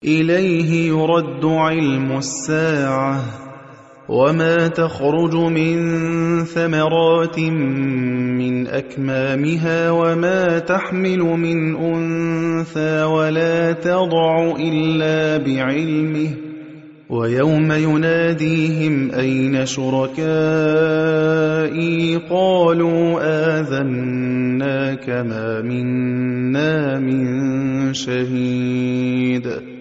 إِلَيْهِ يُرَدُّ عِلْمُ السَّاعَةِ وَمَا تَخْرُجُ مِن ثَمَرَاتٍ مِّنْ أَكْمَامِهَا وَمَا تَحْمِلُ مِنْ أُنثَىٰ وَلَا تَضَعُ إِلَّا بِعِلْمِهِ ۚ وَيَوْمَ يُنَادِيهِمْ أَيْنَ شُرَكَائِي قَالُوا آذَنَّاكَ مَا مِنَّا مِن شَهِيدٍ